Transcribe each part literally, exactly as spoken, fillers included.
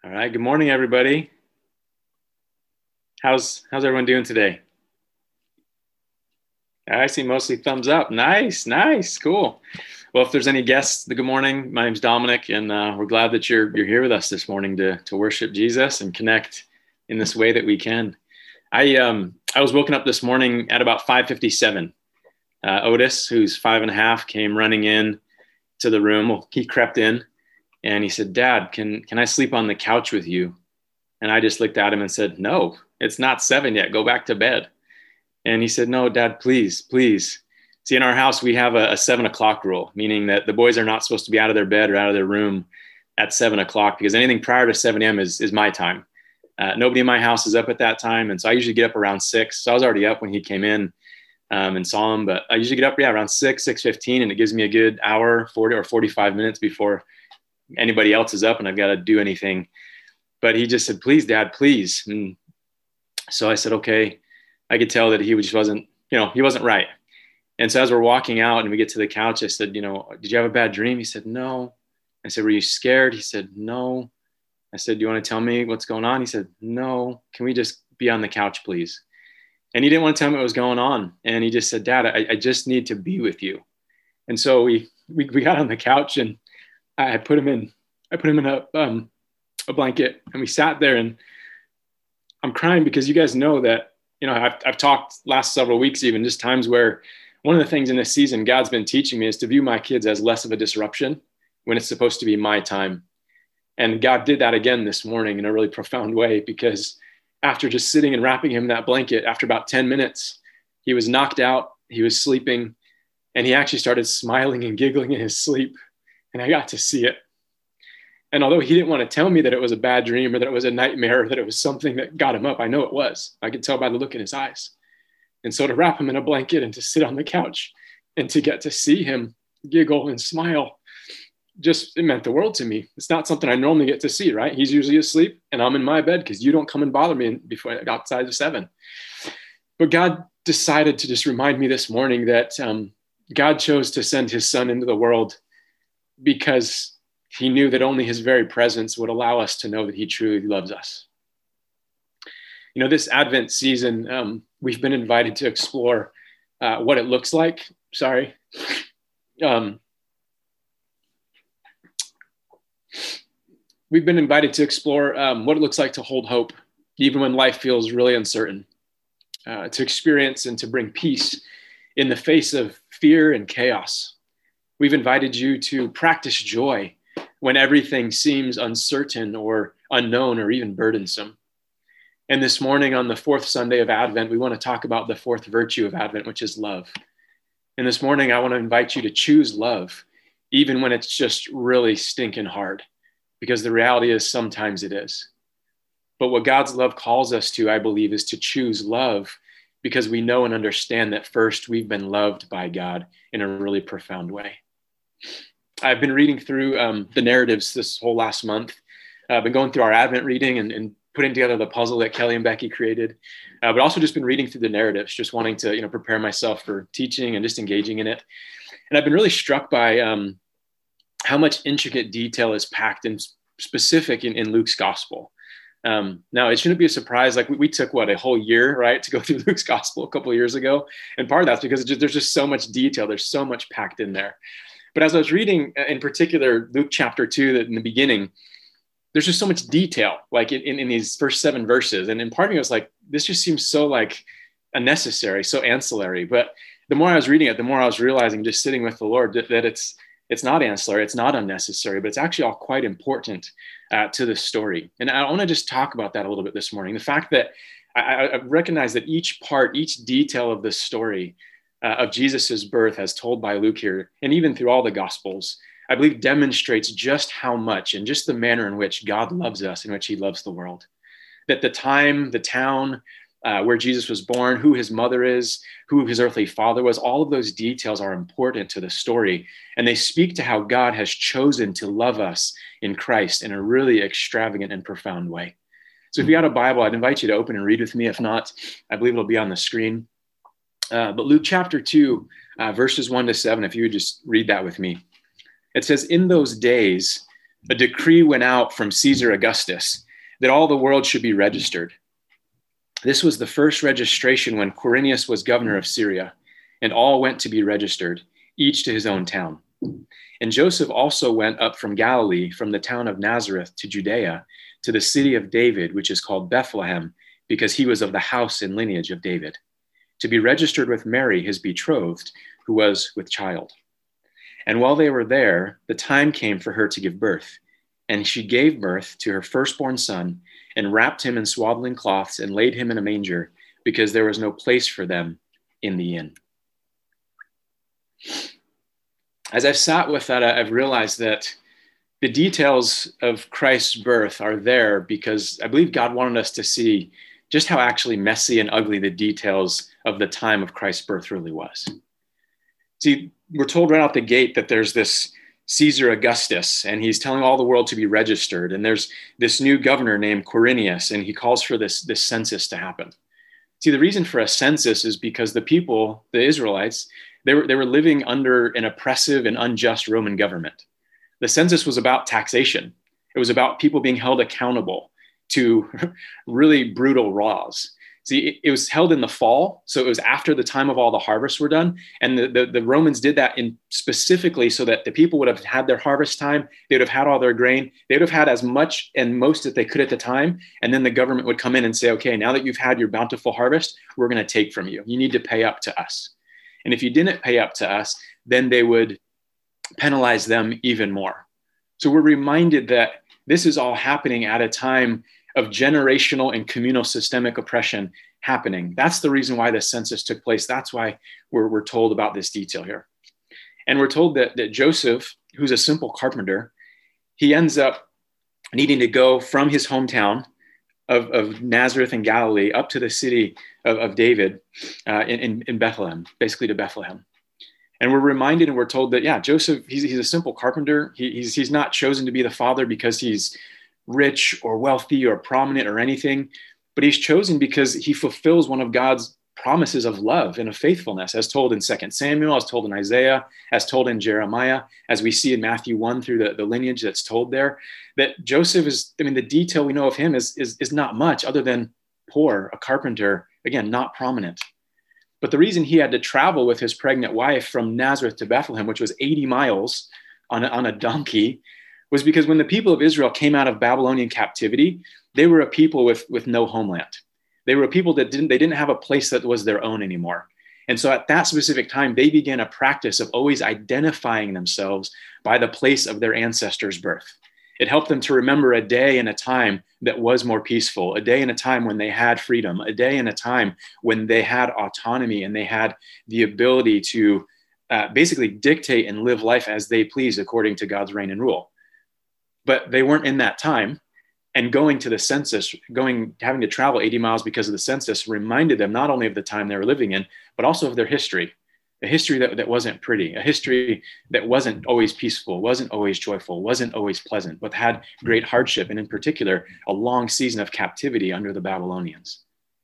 All right. Good morning, everybody. How's how's everyone doing today? I see mostly thumbs up. Nice, nice, cool. Well, if there's any guests, good morning. My name's Dominic, and uh, we're glad that you're you're here with us this morning to to worship Jesus and connect in this way that we can. I um I was woken up this morning at about five fifty-seven. Uh, Otis, who's five and a half, came running in to the room. Well, he crept in, and he said, "Dad, can can I sleep on the couch with you?" And I just looked at him and said, "No, it's not seven yet. Go back to bed." And he said, "No, Dad, please, please." See, in our house, we have a, a seven o'clock rule, meaning that the boys are not supposed to be out of their bed or out of their room at seven o'clock because anything prior to seven a.m. is, is my time. Uh, nobody in my house is up at that time. And so I usually get up around six. So I was already up when he came in um, and saw him. But I usually get up, yeah, around six, six fifteen, and it gives me a good hour, forty or forty-five minutes before anybody else is up and I've got to do anything. But he just said, "Please, Dad, please." And so I said, okay. I could tell that he just wasn't, you know, he wasn't right. And so as we're walking out and we get to the couch, I said, you know, "Did you have a bad dream?" He said, "No." I said, "Were you scared?" He said, "No." I said, "Do you want to tell me what's going on?" He said, "No. Can we just be on the couch, please?" And he didn't want to tell me what was going on. And he just said, "Dad, I, I just need to be with you." And so we, we, we got on the couch and I put him in, I put him in a, um, a blanket and we sat there, and I'm crying because you guys know that, you know, I've, I've talked last several weeks, even just times where one of the things in this season God's been teaching me is to view my kids as less of a disruption when it's supposed to be my time. And God did that again this morning in a really profound way, because after just sitting and wrapping him in that blanket, after about ten minutes, he was knocked out, he was sleeping, and he actually started smiling and giggling in his sleep. And I got to see it. And although he didn't want to tell me that it was a bad dream or that it was a nightmare or that it was something that got him up, I know it was. I could tell by the look in his eyes. And so to wrap him in a blanket and to sit on the couch and to get to see him giggle and smile, just, it meant the world to me. It's not something I normally get to see, right? He's usually asleep and I'm in my bed because you don't come and bother me before outside of seven. But God decided to just remind me this morning that um, God chose to send his son into the world because he knew that only his very presence would allow us to know that he truly loves us. You know, this Advent season, um, we've been invited to explore uh, what it looks like. Sorry. Um, we've been invited to explore um, what it looks like to hold hope, even when life feels really uncertain, uh, to experience and to bring peace in the face of fear and chaos. We've invited you to practice joy when everything seems uncertain or unknown or even burdensome. And this morning on the fourth Sunday of Advent, we want to talk about the fourth virtue of Advent, which is love. And this morning, I want to invite you to choose love, even when it's just really stinking hard, because the reality is sometimes it is. But what God's love calls us to, I believe, is to choose love because we know and understand that first we've been loved by God in a really profound way. I've been reading through um, the narratives this whole last month. Uh, I've been going through our Advent reading and, and putting together the puzzle that Kelly and Becky created, uh, but also just been reading through the narratives, just wanting to, you know, prepare myself for teaching and just engaging in it. And I've been really struck by um, how much intricate detail is packed and specific in, in Luke's gospel. Um, now, it shouldn't be a surprise. Like we, we took, what, a whole year, right, to go through Luke's gospel a couple of years ago. And part of that's because just, there's just so much detail. There's so much packed in there. But as I was reading, in particular, Luke chapter two, that in the beginning, there's just so much detail, like in, in, in these first seven verses. And in part of me, I was like, this just seems so like unnecessary, so ancillary. But the more I was reading it, the more I was realizing, just sitting with the Lord, that, that it's it's not ancillary, it's not unnecessary, but it's actually all quite important uh, to the story. And I want to just talk about that a little bit this morning. The fact that I, I recognize that each part, each detail of this story uh, of Jesus's birth, as told by Luke here, and even through all the Gospels, I believe demonstrates just how much and just the manner in which God loves us, in which he loves the world. That the time, the town uh, where Jesus was born, who his mother is, who his earthly father was, all of those details are important to the story. And they speak to how God has chosen to love us in Christ in a really extravagant and profound way. So if you got a Bible, I'd invite you to open and read with me. If not, I believe it'll be on the screen. Uh, but Luke chapter two, uh, verses one to seven, if you would just read that with me. It says, "In those days, a decree went out from Caesar Augustus that all the world should be registered. This was the first registration when Quirinius was governor of Syria, and all went to be registered, each to his own town. And Joseph also went up from Galilee, from the town of Nazareth to Judea, to the city of David, which is called Bethlehem, because he was of the house and lineage of David, to be registered with Mary, his betrothed, who was with child. And while they were there, the time came for her to give birth. And she gave birth to her firstborn son, and wrapped him in swaddling cloths, and laid him in a manger, because there was no place for them in the inn. As I've sat with that, I've realized that the details of Christ's birth are there because I believe God wanted us to see just how actually messy and ugly the details of the time of Christ's birth really was. See, we're told right out the gate that there's this Caesar Augustus, and he's telling all the world to be registered. And there's this new governor named Quirinius, and he calls for this, this census to happen. See, the reason for a census is because the people, the Israelites, they were, they were living under an oppressive and unjust Roman government. The census was about taxation. It was about people being held accountable to really brutal laws. See, it, it was held in the fall, so it was after the time of all the harvests were done. And the, the, the Romans did that in specifically so that the people would have had their harvest time, they would have had all their grain, they would have had as much and most that they could at the time. And then the government would come in and say, okay, now that you've had your bountiful harvest, we're going to take from you. You need to pay up to us. And if you didn't pay up to us, then they would penalize them even more. So we're reminded that this is all happening at a time of generational and communal systemic oppression happening. That's the reason why the census took place. That's why we're, we're told about this detail here. And we're told that, that Joseph, who's a simple carpenter, he ends up needing to go from his hometown of, of Nazareth and Galilee up to the city of, of David uh, in, in Bethlehem, basically to Bethlehem. And we're reminded and we're told that, yeah, Joseph, he's, he's a simple carpenter. He, he's, he's not chosen to be the father because he's rich or wealthy or prominent or anything, but he's chosen because he fulfills one of God's promises of love and of faithfulness, as told in Second Samuel, as told in Isaiah, as told in Jeremiah, as we see in Matthew one through the, the lineage that's told there, that Joseph is, I mean, the detail we know of him is, is, is not much other than poor, a carpenter, again, not prominent. But the reason he had to travel with his pregnant wife from Nazareth to Bethlehem, which was eighty miles on a, on a donkey, was because when the people of Israel came out of Babylonian captivity, they were a people with, with no homeland. They were a people that didn't, they didn't have a place that was their own anymore. And so at that specific time, they began a practice of always identifying themselves by the place of their ancestors' birth. It helped them to remember a day and a time that was more peaceful, a day and a time when they had freedom, a day and a time when they had autonomy and they had the ability to uh, basically dictate and live life as they please according to God's reign and rule. But they weren't in that time. And going to the census, going, having to travel eighty miles because of the census reminded them not only of the time they were living in, but also of their history, a history that, that wasn't pretty, a history that wasn't always peaceful, wasn't always joyful, wasn't always pleasant, but had great hardship. And in particular, a long season of captivity under the Babylonians.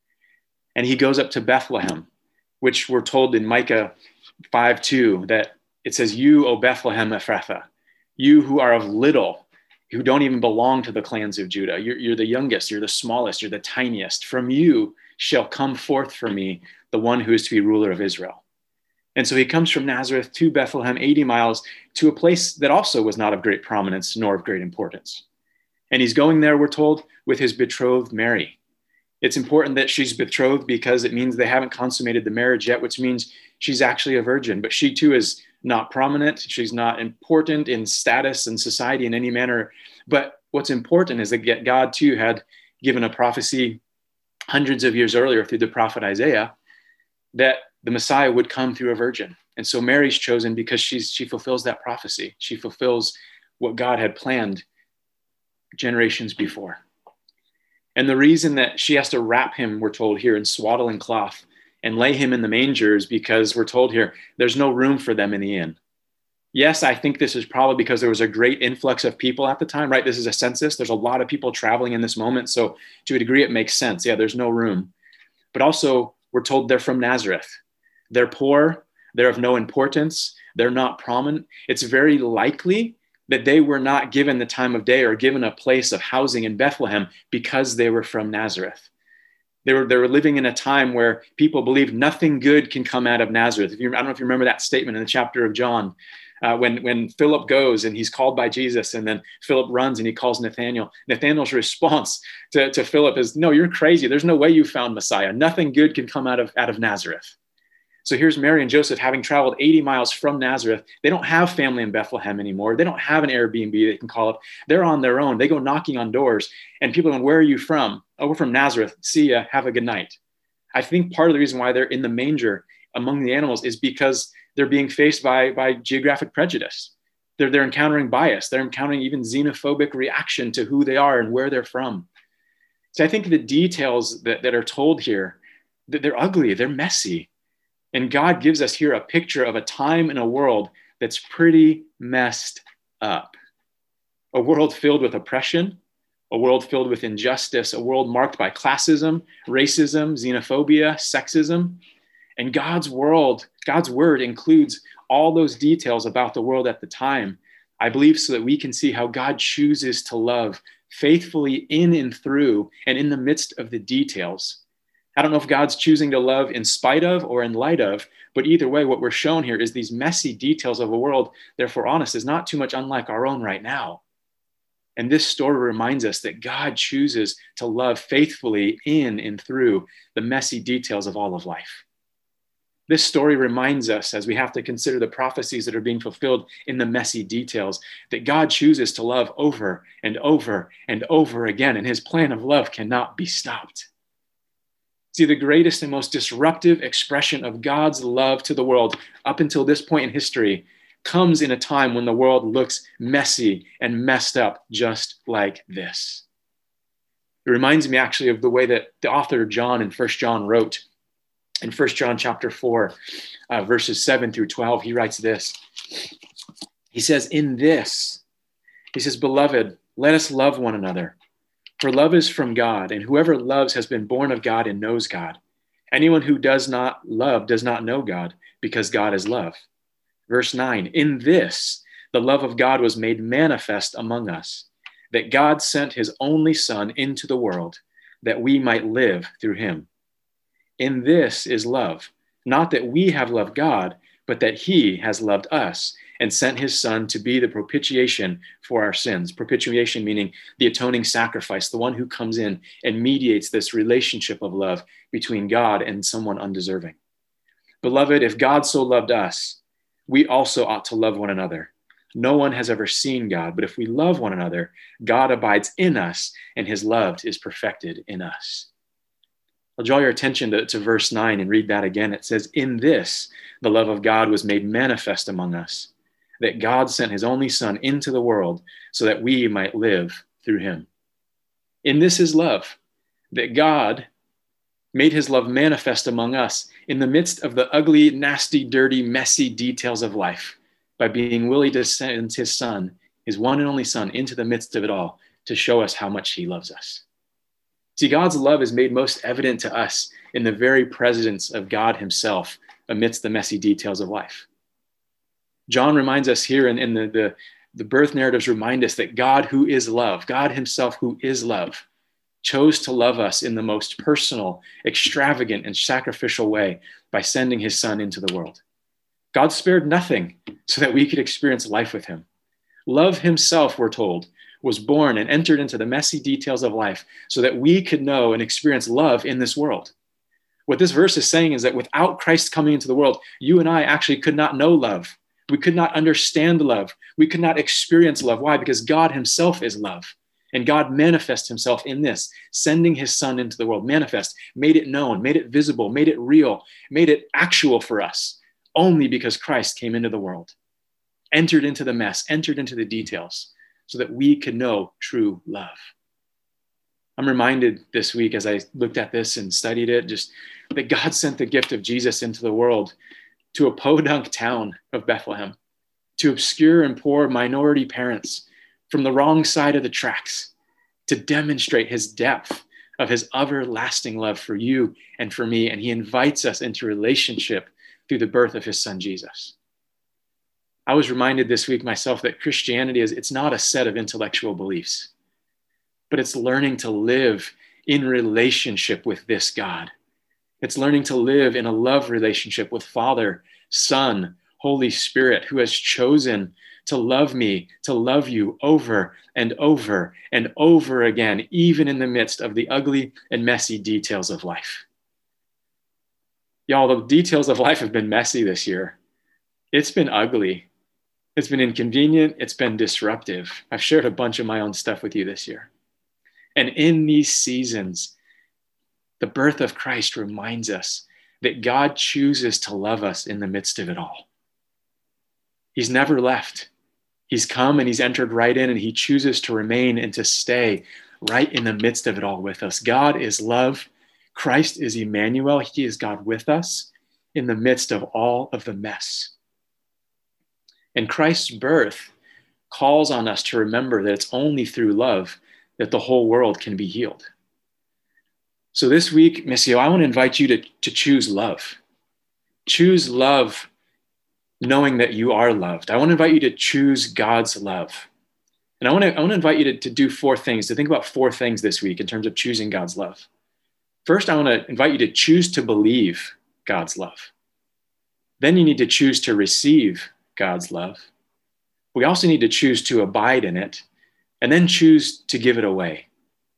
And he goes up to Bethlehem, which we're told in Micah five two, that it says, "You, O Bethlehem Ephrathah, you who are of little, who don't even belong to the clans of Judah. You're, you're the youngest, you're the smallest, you're the tiniest. From you shall come forth for me the one who is to be ruler of Israel." And so he comes from Nazareth to Bethlehem, eighty miles, to a place that also was not of great prominence nor of great importance. And he's going there, we're told, with his betrothed Mary. It's important that she's betrothed because it means they haven't consummated the marriage yet, which means she's actually a virgin, but she too is not prominent. She's not important in status and society in any manner. But what's important is that God too had given a prophecy hundreds of years earlier through the prophet Isaiah that the Messiah would come through a virgin. And so Mary's chosen because she's, she fulfills that prophecy. She fulfills what God had planned generations before. And the reason that she has to wrap him, we're told here, in swaddling cloth and lay him in the manger is because we're told here, there's no room for them in the inn. Yes, I think this is probably because there was a great influx of people at the time, right? This is a census. There's a lot of people traveling in this moment. So to a degree, it makes sense. Yeah, there's no room. But also, we're told they're from Nazareth. They're poor. They're of no importance. They're not prominent. It's very likely that they were not given the time of day or given a place of housing in Bethlehem because they were from Nazareth. They were, they were living in a time where people believed nothing good can come out of Nazareth. If you, I don't know if you remember that statement in the chapter of John, uh, when, when Philip goes and he's called by Jesus, and then Philip runs and he calls Nathanael. Nathanael's response to, to Philip is, no, you're crazy. There's no way you found Messiah. Nothing good can come out of, out of Nazareth. So here's Mary and Joseph having traveled eighty miles from Nazareth. They don't have family in Bethlehem anymore. They don't have an Airbnb they can call up. They're on their own. They go knocking on doors, and people are going, where are you from? Oh, we're from Nazareth. See ya. Have a good night. I think part of the reason why they're in the manger among the animals is because they're being faced by, by geographic prejudice. They're, they're encountering bias. They're encountering even xenophobic reaction to who they are and where they're from. So I think the details that, that are told here, that they're ugly, they're messy. And God gives us here a picture of a time in a world that's pretty messed up. A world filled with oppression, a world filled with injustice, a world marked by classism, racism, xenophobia, sexism. And God's world, God's word includes all those details about the world at the time, I believe, so that we can see how God chooses to love faithfully in and through and in the midst of the details. I don't know if God's choosing to love in spite of or in light of, but either way, what we're shown here is these messy details of a world, therefore honest, is not too much unlike our own right now. And this story reminds us that God chooses to love faithfully in and through the messy details of all of life. This story reminds us, as we have to consider the prophecies that are being fulfilled in the messy details, that God chooses to love over and over and over again, and his plan of love cannot be stopped. See, the greatest and most disruptive expression of God's love to the world up until this point in history comes in a time when the world looks messy and messed up just like this. It reminds me actually of the way that the author John in First John wrote. In First John chapter four, uh, verses seven through twelve, he writes this. He says, in this, he says, beloved, let us love one another. For love is from God, and whoever loves has been born of God and knows God. Anyone who does not love does not know God, because God is love. Verse nine, in this, the love of God was made manifest among us, that God sent his only Son into the world, that we might live through him. In this is love, not that we have loved God, but that he has loved us and sent his Son to be the propitiation for our sins. Propitiation meaning the atoning sacrifice, the one who comes in and mediates this relationship of love between God and someone undeserving. Beloved, if God so loved us, we also ought to love one another. No one has ever seen God, but if we love one another, God abides in us and his love is perfected in us. I'll draw your attention to, to verse nine and read that again. It says, in this, the love of God was made manifest among us, that God sent his only Son into the world so that we might live through him. In this is love, that God made his love manifest among us in the midst of the ugly, nasty, dirty, messy details of life by being willing to send his Son, his one and only Son, into the midst of it all to show us how much he loves us. See, God's love is made most evident to us in the very presence of God himself amidst the messy details of life. John reminds us here, and in, in the, the, the birth narratives remind us that God, who is love, God himself, who is love, chose to love us in the most personal, extravagant, and sacrificial way by sending his Son into the world. God spared nothing so that we could experience life with him. Love himself, we're told, was born and entered into the messy details of life so that we could know and experience love in this world. What this verse is saying is that without Christ coming into the world, you and I actually could not know love. We could not understand love. We could not experience love. Why? Because God himself is love. And God manifests himself in this, sending his Son into the world, manifest, made it known, made it visible, made it real, made it actual for us, only because Christ came into the world, entered into the mess, entered into the details, so that we could know true love. I'm reminded this week as I looked at this and studied it, just that God sent the gift of Jesus into the world to a podunk town of Bethlehem, to obscure and poor minority parents from the wrong side of the tracks, to demonstrate his depth of his everlasting love for you and for me. And he invites us into relationship through the birth of his Son, Jesus. I was reminded this week myself that Christianity is, it's not a set of intellectual beliefs, but it's learning to live in relationship with this God. It's learning to live in a love relationship with Father, Son, Holy Spirit, who has chosen to love me, to love you over and over and over again, even in the midst of the ugly and messy details of life. Y'all, the details of life have been messy this year. It's been ugly. It's been inconvenient. It's been disruptive. I've shared a bunch of my own stuff with you this year. And in these seasons, the birth of Christ reminds us that God chooses to love us in the midst of it all. He's never left. He's come and he's entered right in, and he chooses to remain and to stay right in the midst of it all with us. God is love. Christ is Emmanuel. He is God with us in the midst of all of the mess. And Christ's birth calls on us to remember that it's only through love that the whole world can be healed. So this week, Missio, I want to invite you to, to choose love. Choose love knowing that you are loved. I want to invite you to choose God's love. And I want to, I want to invite you to, to do four things, to think about four things this week in terms of choosing God's love. First, I want to invite you to choose to believe God's love. Then you need to choose to receive God's love. We also need to choose to abide in it, and then choose to give it away.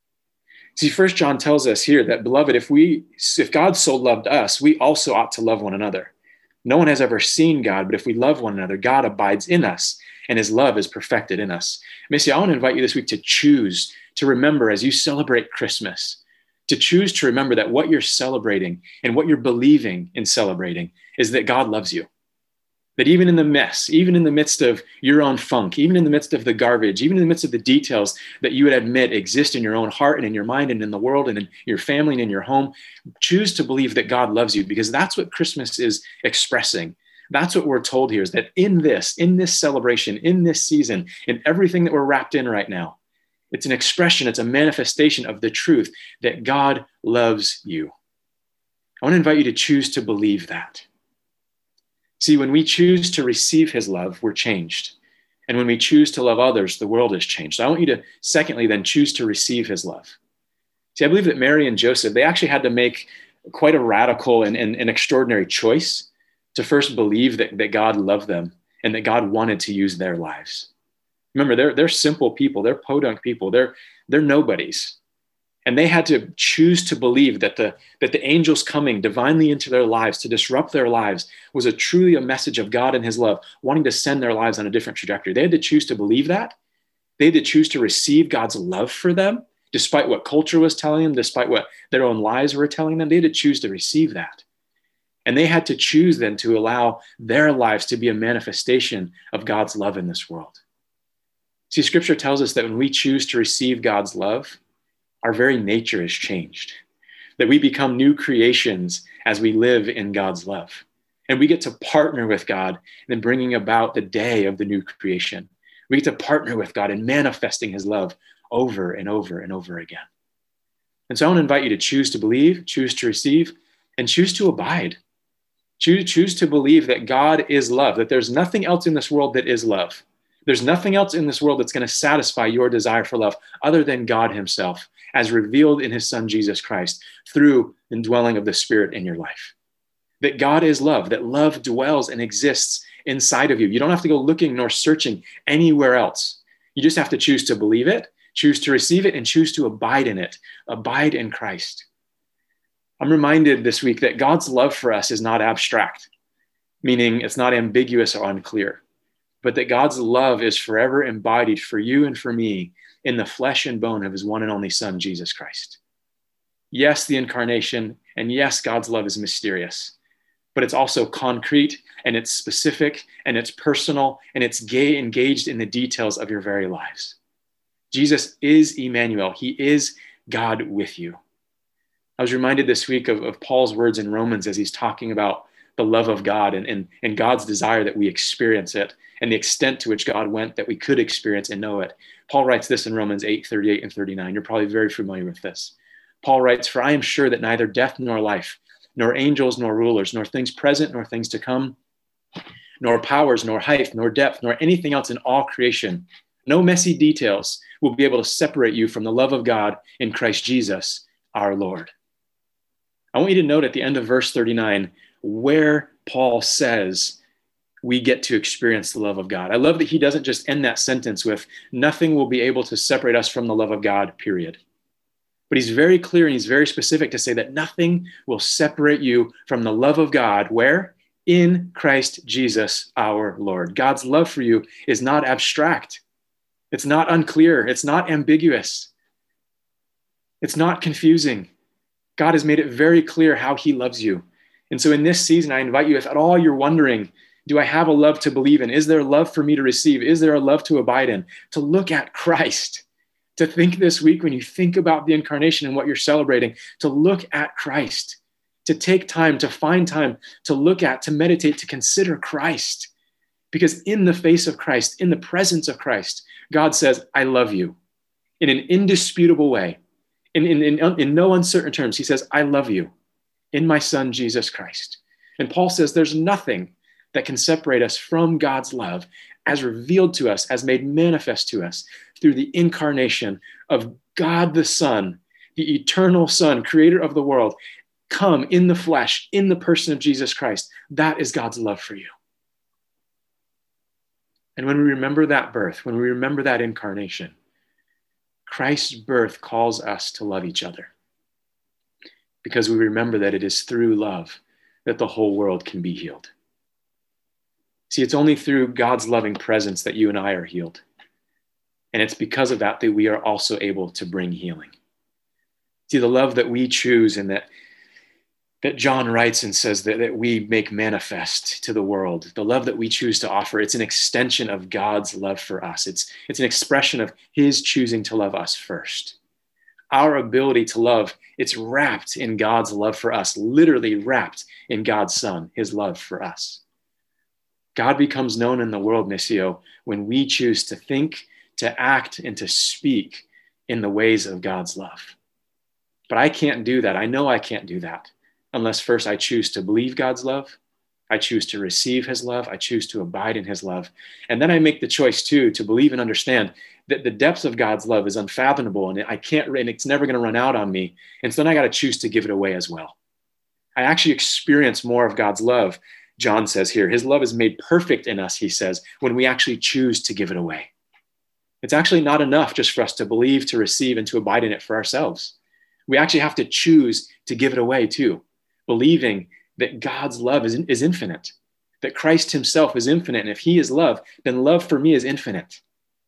See, First John tells us here that, beloved, if we, if God so loved us, we also ought to love one another. No one has ever seen God, but if we love one another, God abides in us, and his love is perfected in us. Missy, I want to invite you this week to choose to remember, as you celebrate Christmas, to choose to remember that what you're celebrating and what you're believing in celebrating is that God loves you. That even in the mess, even in the midst of your own funk, even in the midst of the garbage, even in the midst of the details that you would admit exist in your own heart and in your mind and in the world and in your family and in your home, choose to believe that God loves you, because that's what Christmas is expressing. That's what we're told here, is that in this, in this celebration, in this season, in everything that we're wrapped in right now, it's an expression, it's a manifestation of the truth that God loves you. I want to invite you to choose to believe that. See, when we choose to receive his love, we're changed. And when we choose to love others, the world is changed. So I want you to, secondly, then choose to receive his love. See, I believe that Mary and Joseph, they actually had to make quite a radical and, and, and extraordinary choice to first believe that, that God loved them and that God wanted to use their lives. Remember, they're, they're simple people. They're podunk people. They're, they're nobodies. And they had to choose to believe that the, that the angels coming divinely into their lives to disrupt their lives was a truly a message of God and his love, wanting to send their lives on a different trajectory. They had to choose to believe that. They had to choose to receive God's love for them, despite what culture was telling them, despite what their own lives were telling them. They had to choose to receive that. And they had to choose then to allow their lives to be a manifestation of God's love in this world. See, scripture tells us that when we choose to receive God's love, our very nature is changed, that we become new creations as we live in God's love. And we get to partner with God in bringing about the day of the new creation. We get to partner with God in manifesting his love over and over and over again. And so I want to invite you to choose to believe, choose to receive, and choose to abide. Choose, choose to believe that God is love, that there's nothing else in this world that is love. There's nothing else in this world that's going to satisfy your desire for love other than God himself, as revealed in his son, Jesus Christ, through the indwelling of the Spirit in your life. That God is love, that love dwells and exists inside of you. You don't have to go looking nor searching anywhere else. You just have to choose to believe it, choose to receive it, and choose to abide in it. Abide in Christ. I'm reminded this week that God's love for us is not abstract, meaning it's not ambiguous or unclear, but that God's love is forever embodied for you and for me in the flesh and bone of his one and only son, Jesus Christ. Yes, the incarnation, and yes, God's love is mysterious, but it's also concrete, and it's specific, and it's personal, and it's gay, engaged in the details of your very lives. Jesus is Emmanuel. He is God with you. I was reminded this week of, of Paul's words in Romans as he's talking about the love of God and, and, and God's desire that we experience it, and the extent to which God went that we could experience and know it. Paul writes this in Romans eight, thirty-eight and thirty-nine. You're probably very familiar with this. Paul writes, "For I am sure that neither death nor life, nor angels nor rulers, nor things present nor things to come, nor powers, nor height, nor depth, nor anything else in all creation. No messy details will be able to separate you from the love of God in Christ Jesus, our Lord. I want you to note at the end of verse thirty-nine where Paul says we get to experience the love of God. I love that he doesn't just end that sentence with nothing will be able to separate us from the love of God, period. But he's very clear and he's very specific to say that nothing will separate you from the love of God. Where? In Christ Jesus, our Lord. God's love for you is not abstract. It's not unclear. It's not ambiguous. It's not confusing. God has made it very clear how he loves you. And so in this season, I invite you, if at all you're wondering, do I have a love to believe in? Is there a love for me to receive? Is there a love to abide in? To look at Christ. To think this week when you think about the incarnation and what you're celebrating, to look at Christ. To take time, to find time, to look at, to meditate, to consider Christ. Because in the face of Christ, in the presence of Christ, God says, I love you in an indisputable way. In, in, in, in no uncertain terms, he says, I love you in my son, Jesus Christ. And Paul says there's nothing that can separate us from God's love as revealed to us, as made manifest to us through the incarnation of God the Son, the eternal Son, creator of the world, come in the flesh, in the person of Jesus Christ. That is God's love for you. And when we remember that birth, when we remember that incarnation, Christ's birth calls us to love each other because we remember that it is through love that the whole world can be healed. See, it's only through God's loving presence that you and I are healed. And it's because of that that we are also able to bring healing. See, the love that we choose and that, that John writes and says that, that we make manifest to the world, the love that we choose to offer, it's an extension of God's love for us. It's, it's an expression of his choosing to love us first. Our ability to love, it's wrapped in God's love for us, literally wrapped in God's Son, his love for us. God becomes known in the world, Missio, when we choose to think, to act, and to speak in the ways of God's love. But I can't do that. I know I can't do that unless first I choose to believe God's love. I choose to receive his love. I choose to abide in his love. And then I make the choice too to believe and understand that the depth of God's love is unfathomable and I can't, and it's never going to run out on me. And so then I got to choose to give it away as well. I actually experience more of God's love. John says here, his love is made perfect in us, he says, when we actually choose to give it away. It's actually not enough just for us to believe, to receive, and to abide in it for ourselves. We actually have to choose to give it away too, believing that God's love is, is infinite, that Christ himself is infinite. And if he is love, then love for me is infinite.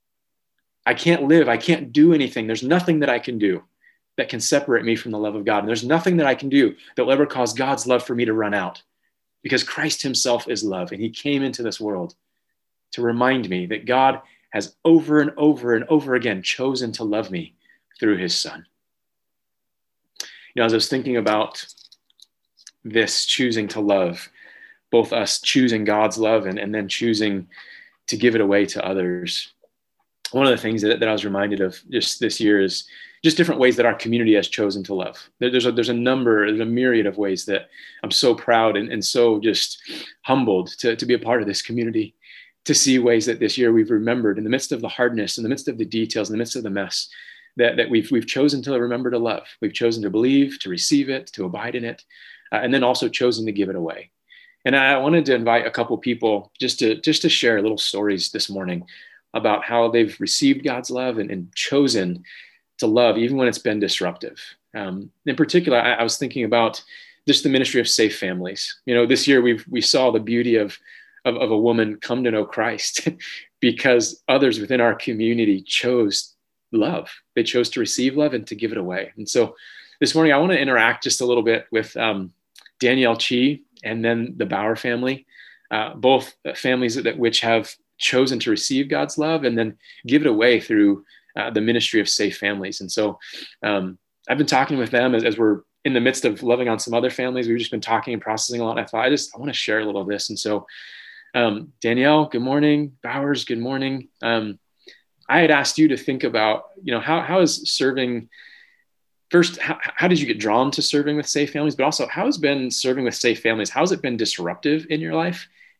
I can't live, I can't do anything. There's nothing that I can do that can separate me from the love of God. And there's nothing that I can do that will ever cause God's love for me to run out. Because Christ himself is love, and he came into this world to remind me that God has over and over and over again chosen to love me through his Son. You know, as I was thinking about this choosing to love, both us choosing God's love and, and then choosing to give it away to others, one of the things that, that I was reminded of just this year is just different ways that our community has chosen to love. There, there's, a, there's a number, there's a myriad of ways that I'm so proud and, and so just humbled to, to be a part of this community, to see ways that this year we've remembered in the midst of the hardness, in the midst of the details, in the midst of the mess, that, that we've, we've chosen to remember to love. We've chosen to believe, to receive it, to abide in it, uh, and then also chosen to give it away. And I wanted to invite a couple people just to, just to share little stories this morning about how they've received God's love and, and chosen to love, even when it's been disruptive. Um, in particular, I, I was thinking about just the ministry of Safe Families. You know, this year we've we saw the beauty of, of, of a woman come to know Christ because others within our community chose love. They chose to receive love and to give it away. And so this morning, I want to interact just a little bit with um, Danielle Chi and then the Bauer family, uh, both families that which have chosen to receive God's love and then give it away through Uh, the ministry of Safe Families. And so um, I've been talking with them as, as we're in the midst of loving on some other families. We've just been talking and processing a lot. And I thought, I just, I want to share a little of this. And so um, Danielle, good morning. Bowers, good morning. Um, I had asked you to think about, you know, how, how is serving first, how, how did you get drawn to serving with Safe Families, but also how has been serving with Safe Families? How has it been disruptive in your life?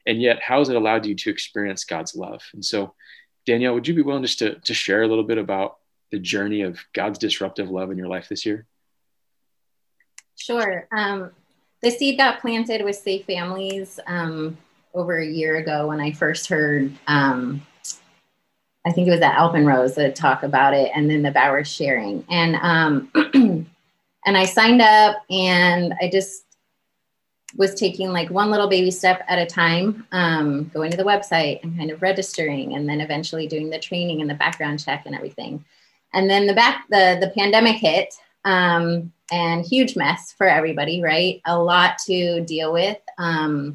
And yet, how has it allowed you to experience God's love? And so, Danielle, would you be willing just to, to share a little bit about the journey of God's disruptive love in your life this year? Sure. Um, the seed got planted with Safe Families um, over a year ago when I first heard, um, I think it was at Alpenrose that talk about it, and then the Bowers sharing. And um, and I signed up, and I just was taking like one little baby step at a time, um, going to the website and kind of registering, and then eventually doing the training and the background check and everything. And then the back, the, the pandemic hit, um, and huge mess for everybody, right? A lot to deal with. Um,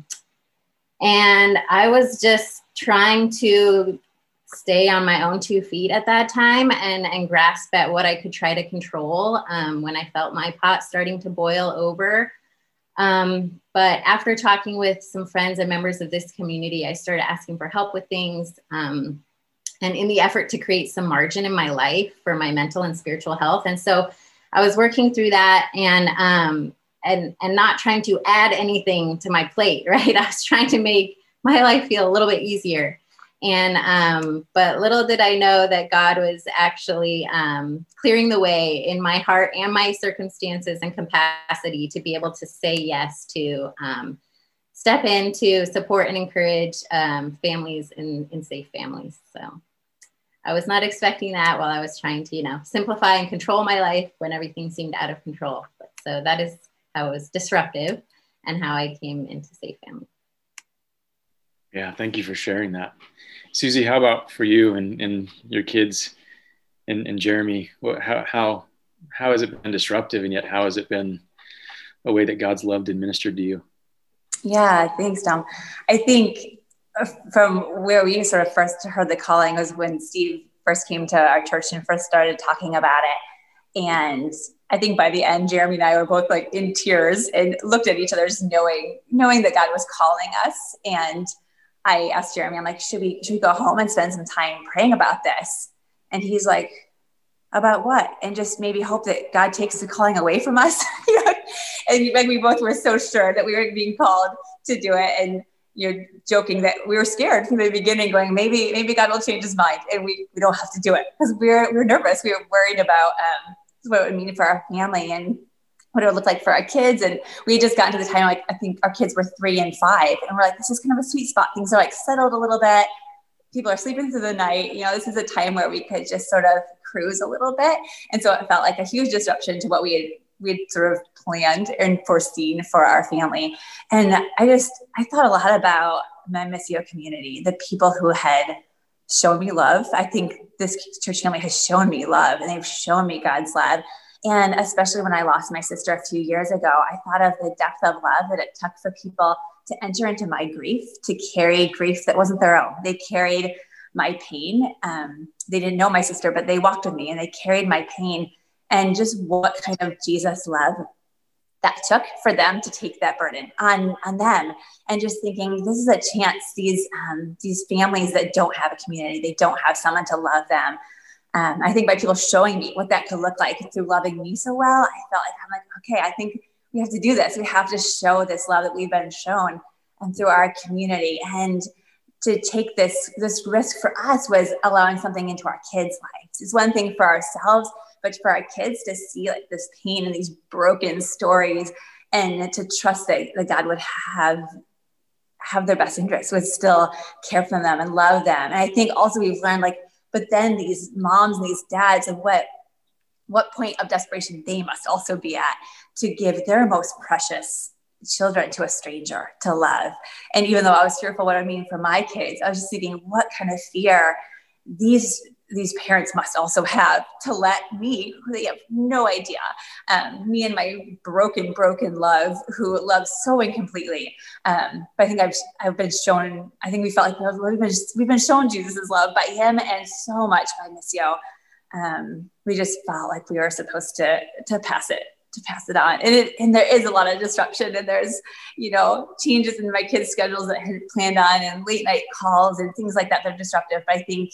and I was just trying to stay on my own two feet at that time and, and grasp at what I could try to control um, when I felt my pot starting to boil over. Um, but after talking with some friends and members of this community, I started asking for help with things. Um, and in the effort to create some margin in my life for my mental and spiritual health. And so I was working through that and, um, and, and not trying to add anything to my plate, right? I was trying to make my life feel a little bit easier. And, um, but little did I know that God was actually um, clearing the way in my heart and my circumstances and capacity to be able to say yes to um, step in to support and encourage um, families in, in Safe Families. So I was not expecting that while I was trying to, you know, simplify and control my life when everything seemed out of control. But, so that is how it was disruptive and how I came into Safe Families. Yeah, thank you for sharing that. Susie, how about for you and, and your kids and, and Jeremy? What, how, how, how has it been disruptive, and yet how has it been a way that God's love did minister to you? Yeah, thanks, Dom. I think from where we sort of first heard the calling was when Steve first came to our church and first started talking about it. And I think by the end, Jeremy and I were both like in tears and looked at each other, just knowing, knowing that God was calling us. And I asked Jeremy, I'm like, should we, should we go home and spend some time praying about this? And he's like, about what? And just maybe hope that God takes the calling away from us. You know? And like we both were so sure that we were being called to do it. And you're joking that we were scared from the beginning, going, maybe, maybe God will change his mind and we, we don't have to do it, because we're, we're nervous. We were worried about um, what it would mean for our family and what it would look like for our kids. And we just got into the time, like, I think our kids were three and five, and we're like, this is kind of a sweet spot. Things are like settled a little bit. People are sleeping through the night. You know, this is a time where we could just sort of cruise a little bit. And so it felt like a huge disruption to what we had, we had sort of planned and foreseen for our family. And I just, I thought a lot about my Missio community, the people who had shown me love. I think this church family has shown me love, and they've shown me God's love. And especially when I lost my sister a few years ago, I thought of the depth of love that it took for people to enter into my grief, to carry grief that wasn't their own. They carried my pain. Um, they didn't know my sister, but they walked with me and they carried my pain. And just what kind of Jesus love that took for them to take that burden on, on them. And just thinking, this is a chance, these, um, these families that don't have a community, they don't have someone to love them. Um, I think by people showing me what that could look like through loving me so well, I felt like, I'm like, okay, I think we have to do this. We have to show this love that we've been shown and through our community. And to take this, this risk for us was allowing something into our kids' lives. It's one thing for ourselves, but for our kids to see like this pain and these broken stories, and to trust that, that God would have, have their best interests, would still care for them and love them. And I think also we've learned like, but then these moms and these dads, and what, what point of desperation they must also be at to give their most precious children to a stranger to love. And even though I was fearful what I mean for my kids, I was just thinking, what kind of fear these these parents must also have to let me, who they have no idea, um, me and my broken, broken love, who loves so incompletely. Um, but I think I've I've been shown. I think we felt like we've been we've been shown Jesus' love by Him, and so much by Missio. Um, we just felt like we were supposed to to pass it. to pass it on. And it, and there is a lot of disruption, and there's, you know, changes in my kids' schedules that I had planned on, and late night calls and things like that that are disruptive. But I think,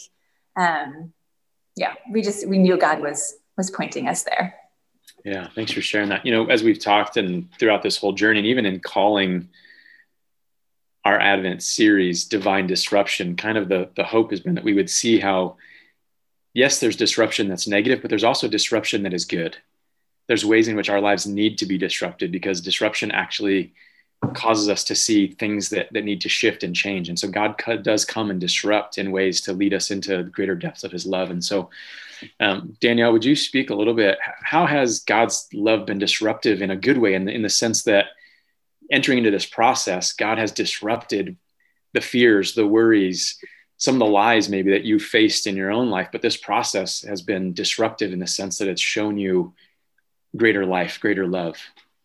um, yeah, we just, we knew God was, was pointing us there. Yeah. Thanks for sharing that. You know, as we've talked and throughout this whole journey, and even in calling our Advent series, Divine Disruption, kind of the, the hope has been that we would see how, yes, there's disruption that's negative, but there's also disruption that is good. There's ways in which our lives need to be disrupted, because disruption actually causes us to see things that, that need to shift and change. And so God does come and disrupt in ways to lead us into greater depths of his love. And so, um, Danielle, would you speak a little bit? How has God's love been disruptive in a good way, in the, in the sense that entering into this process, God has disrupted the fears, the worries, some of the lies maybe that you faced in your own life, but this process has been disruptive in the sense that it's shown you greater life, greater love?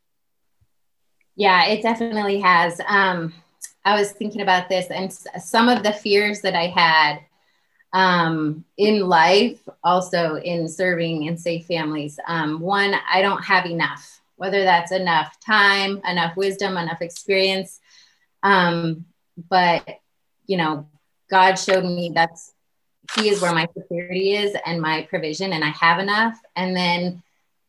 Yeah, it definitely has. Um, I was thinking about this, and some of the fears that I had um, in life, also in serving in safe families. Um, one, I don't have enough, whether that's enough time, enough wisdom, enough experience. Um, but, you know, God showed me that's, he is where my security is and my provision, and I have enough. And then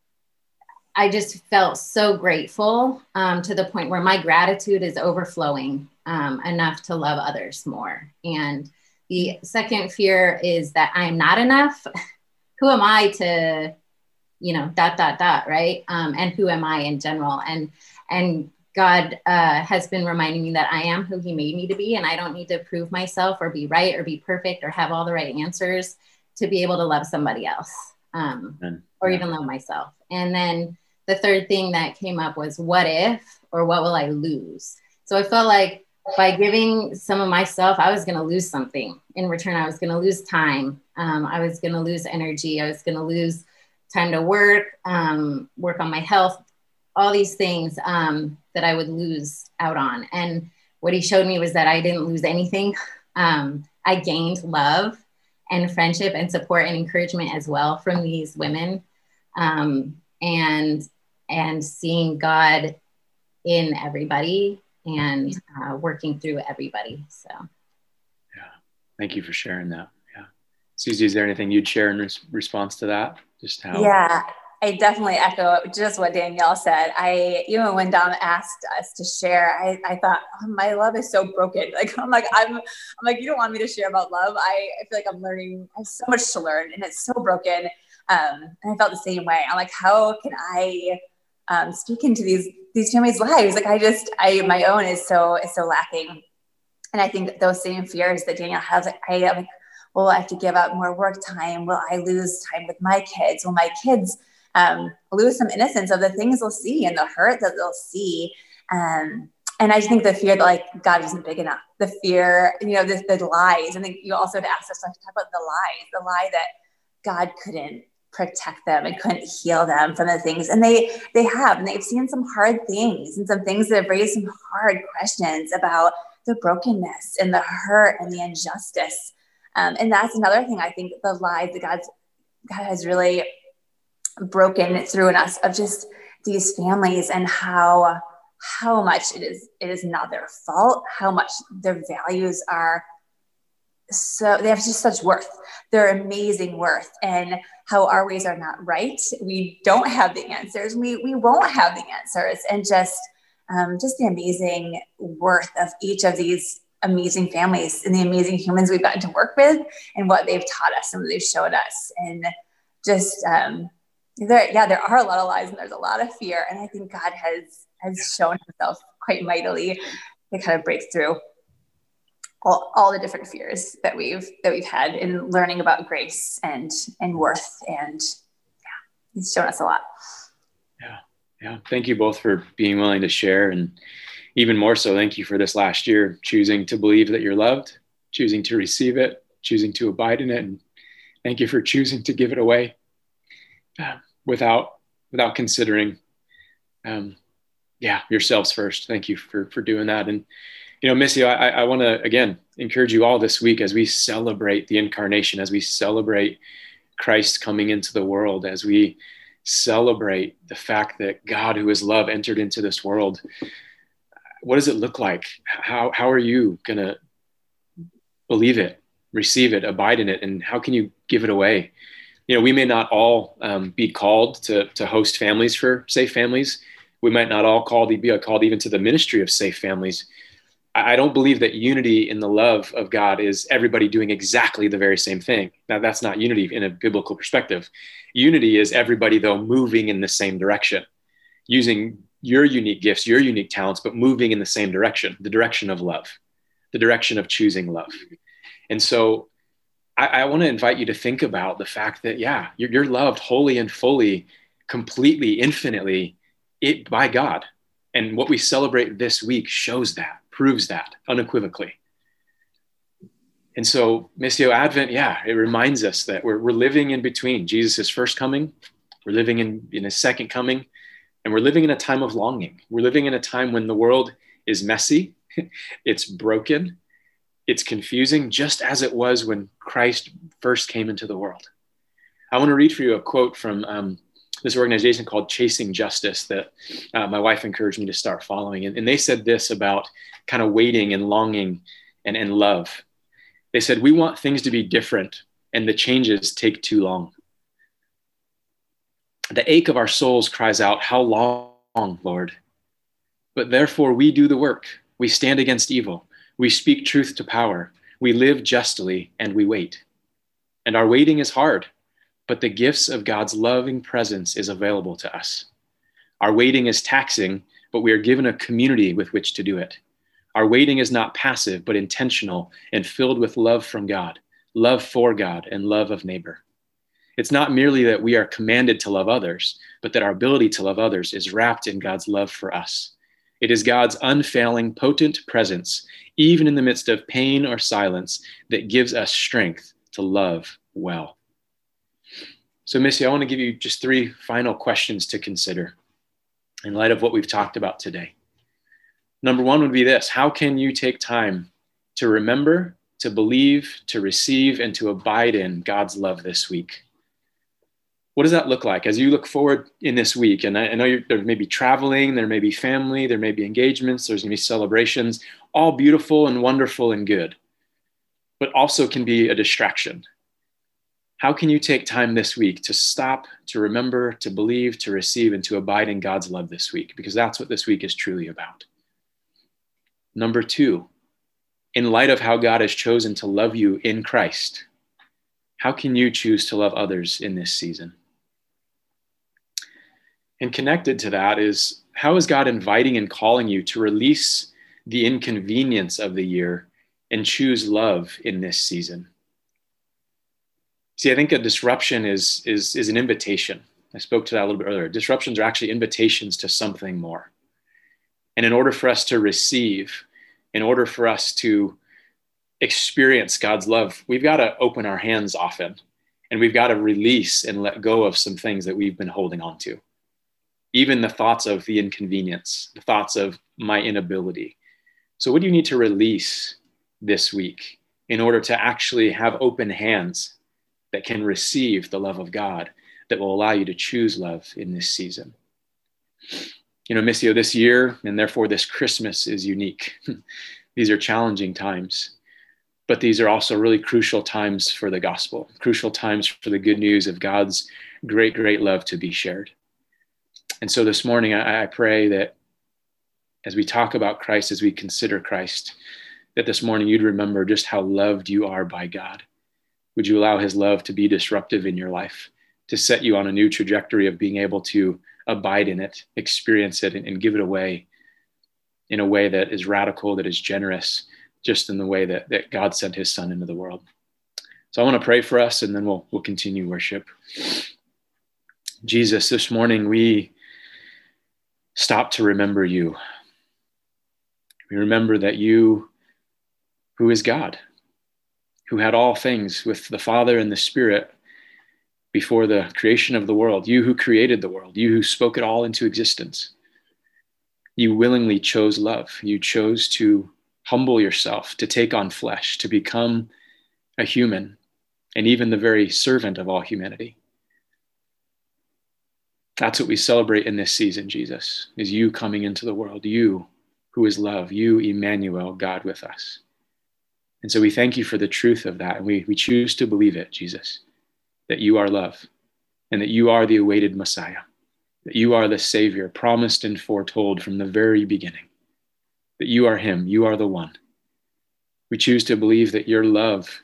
I just felt so grateful um, to the point where my gratitude is overflowing um, enough to love others more. And the second fear is that I'm not enough. Who am I to, you know, dot, dot, dot, right? Um, and who am I in general? And, and God uh, has been reminding me that I am who he made me to be, and I don't need to prove myself or be right or be perfect or have all the right answers to be able to love somebody else um, or even love myself. And then the third thing that came up was what if, or what will I lose? So I felt like by giving some of myself, I was going to lose something in return. I was going to lose time. Um, I was going to lose energy. I was going to lose time to work, um, work on my health, all these things um, that I would lose out on. And what he showed me was that I didn't lose anything. Um, I gained love and friendship and support and encouragement as well from these women. Um, and and seeing God in everybody and uh, working through everybody. So, yeah, thank you for sharing that. Yeah, Susie, is there anything you'd share in res- response to that? Just how? Yeah, I definitely echo just what Danielle said. I even when Dom asked us to share, I, I thought, oh, my love is so broken. Like I'm like I'm I'm like, you don't want me to share about love. I, I feel like I'm learning. I have so much to learn, and it's so broken. Um, and I felt the same way. I'm like, how can I um, speak into these these families' lives? Like I just I my own is so is so lacking. And I think those same fears that Danielle has, like, I am like, well, I have to give up more work time. Will I lose time with my kids? Will my kids um, lose some innocence of the things they'll see and the hurt that they'll see? Um, and I just think the fear that like God isn't big enough, the fear, you know, the, the lies. I think you also had asked us to talk about the lies, the lie that God couldn't protect them and couldn't heal them from the things. And they, they have, and they've seen some hard things and some things that have raised some hard questions about the brokenness and the hurt and the injustice. Um, and that's another thing. I think the lies that God's, God has really broken through in us of just these families and how, how much it is, it is not their fault, how much their values are. So they have just such worth. They're amazing worth, and how our ways are not right. We don't have the answers. We, we won't have the answers. And just, um, just the amazing worth of each of these amazing families and the amazing humans we've gotten to work with and what they've taught us and what they've showed us. And just, um, there, yeah, there are a lot of lies and there's a lot of fear. And I think God has, has shown himself quite mightily to kind of break through all, all the different fears that we've, that we've had in learning about grace and, and worth. And yeah, he's shown us a lot. Yeah. Yeah. Thank you both for being willing to share. And even more so, thank you for this last year, choosing to believe that you're loved, choosing to receive it, choosing to abide in it. And thank you for choosing to give it away uh, without, without considering, um, yeah, yourselves first. Thank you for, for doing that. And, you know, Missy, I, I want to, again, encourage you all this week as we celebrate the incarnation, as we celebrate Christ coming into the world, as we celebrate the fact that God, who is love, entered into this world. What does it look like? How, how are you going to believe it, receive it, abide in it? And how can you give it away? You know, we may not all um, be called to, to host families for Safe Families. We might not all called, be called even to the ministry of Safe Families. I don't believe that unity in the love of God is everybody doing exactly the very same thing. Now, that's not unity in a biblical perspective. Unity is everybody, though, moving in the same direction, using your unique gifts, your unique talents, but moving in the same direction, the direction of love, the direction of choosing love. And so I, I want to invite you to think about the fact that, yeah, you're, you're loved wholly and fully, completely, infinitely it, by God. And what we celebrate this week shows that, proves that unequivocally. And so, Missio, Advent, yeah, it reminds us that we're, we're living in between Jesus' first coming, we're living in, in his second coming, and we're living in a time of longing. We're living in a time when the world is messy, it's broken, it's confusing, just as it was when Christ first came into the world. I want to read for you a quote from um, this organization called Chasing Justice that uh, my wife encouraged me to start following. And, and they said this about kind of waiting and longing and, and love. They said, we want things to be different, and the changes take too long. The ache of our souls cries out, how long, Lord? But therefore we do the work. We stand against evil. We speak truth to power. We live justly, and we wait. And our waiting is hard, but the gifts of God's loving presence is available to us. Our waiting is taxing, but we are given a community with which to do it. Our waiting is not passive, but intentional and filled with love from God, love for God, and love of neighbor. It's not merely that we are commanded to love others, but that our ability to love others is wrapped in God's love for us. It is God's unfailing, potent presence, even in the midst of pain or silence, that gives us strength to love well. So, Missy, I want to give you just three final questions to consider in light of what we've talked about today. Number one would be this: how can you take time to remember, to believe, to receive, and to abide in God's love this week? What does that look like as you look forward in this week? And I, I know you're, there may be traveling, there may be family, there may be engagements, there's going to be celebrations, all beautiful and wonderful and good, but also can be a distraction. How can you take time this week to stop, to remember, to believe, to receive, and to abide in God's love this week? Because that's what this week is truly about. Number two, in light of how God has chosen to love you in Christ, how can you choose to love others in this season? And connected to that is, how is God inviting and calling you to release the inconvenience of the year and choose love in this season? See, I think a disruption is, is, is an invitation. I spoke to that a little bit earlier. Disruptions are actually invitations to something more. And in order for us to receive, in order for us to experience God's love, we've got to open our hands often, and we've got to release and let go of some things that we've been holding on to. Even the thoughts of the inconvenience, the thoughts of my inability. So what do you need to release this week in order to actually have open hands that can receive the love of God, that will allow you to choose love in this season? You know, Missio, this year, and therefore this Christmas, is unique. These are challenging times, but these are also really crucial times for the gospel, crucial times for the good news of God's great, great love to be shared. And so this morning, I, I pray that as we talk about Christ, as we consider Christ, that this morning you'd remember just how loved you are by God. Would you allow his love to be disruptive in your life, to set you on a new trajectory of being able to abide in it, experience it, and, and give it away in a way that is radical, that is generous, just in the way that, that God sent his son into the world. So I want to pray for us, and then we'll, we'll continue worship. Jesus, this morning we stop to remember you. We remember that you, who is God, who had all things with the Father and the Spirit before the creation of the world, you who created the world, you who spoke it all into existence, you willingly chose love. You chose to humble yourself, to take on flesh, to become a human, and even the very servant of all humanity. That's what we celebrate in this season, Jesus, is you coming into the world, you who is love, you, Emmanuel, God with us. And so we thank you for the truth of that. And we, we choose to believe it, Jesus, that you are love, and that you are the awaited Messiah, that you are the Savior promised and foretold from the very beginning. that you are him, you are the one. We choose to believe that your love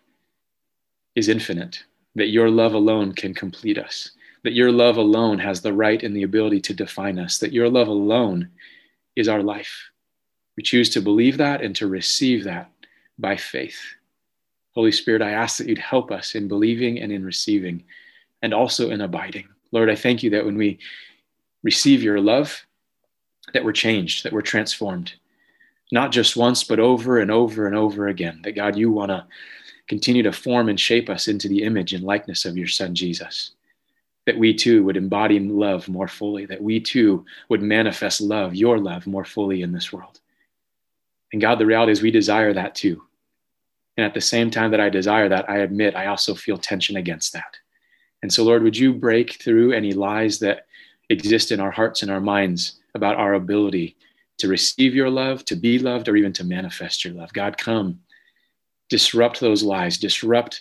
is infinite, that your love alone can complete us, that your love alone has the right and the ability to define us, that your love alone is our life. We choose to believe that and to receive that by faith. Holy Spirit, I ask that you'd help us in believing and in receiving, and also in abiding. Lord, I thank you that when we receive your love, that we're changed, that we're transformed, not just once, but over and over and over again, that God, you want to continue to form and shape us into the image and likeness of your Son, Jesus, that we too would embody love more fully, that we too would manifest love, your love, more fully in this world. And God, the reality is we desire that too. And at the same time that I desire that, I admit I also feel tension against that. And so, Lord, would you break through any lies that exist in our hearts and our minds about our ability to receive your love, to be loved, or even to manifest your love? God, come, disrupt those lies, disrupt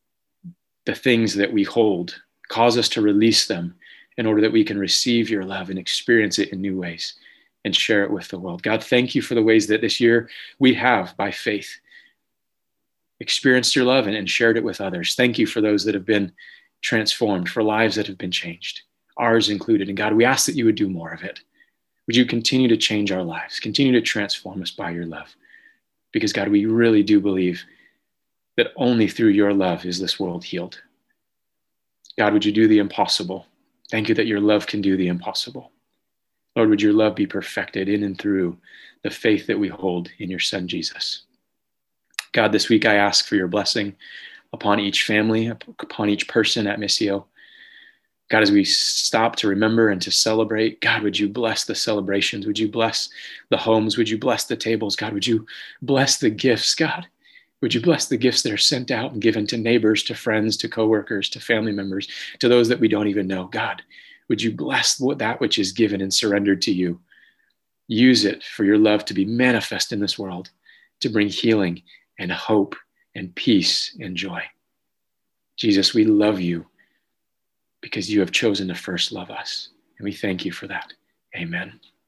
the things that we hold, cause us to release them in order that we can receive your love and experience it in new ways and share it with the world. God, thank you for the ways that this year we have, by faith, experienced your love and, and shared it with others. Thank you for those that have been transformed, for lives that have been changed, ours included. And God, we ask that you would do more of it. Would you continue to change our lives, continue to transform us by your love? Because God, we really do believe that only through your love is this world healed. God, would you do the impossible? Thank you that your love can do the impossible. Lord, would your love be perfected in and through the faith that we hold in your Son, Jesus. God, this week I ask for your blessing upon each family, upon each person at Missio. God, as we stop to remember and to celebrate, God, would you bless the celebrations? Would you bless the homes? Would you bless the tables? God, would you bless the gifts? God, would you bless the gifts that are sent out and given to neighbors, to friends, to coworkers, to family members, to those that we don't even know? God, would you bless that which is given and surrendered to you? Use it for your love to be manifest in this world, to bring healing and hope and peace and joy. Jesus, we love you because you have chosen to first love us. And we thank you for that. Amen.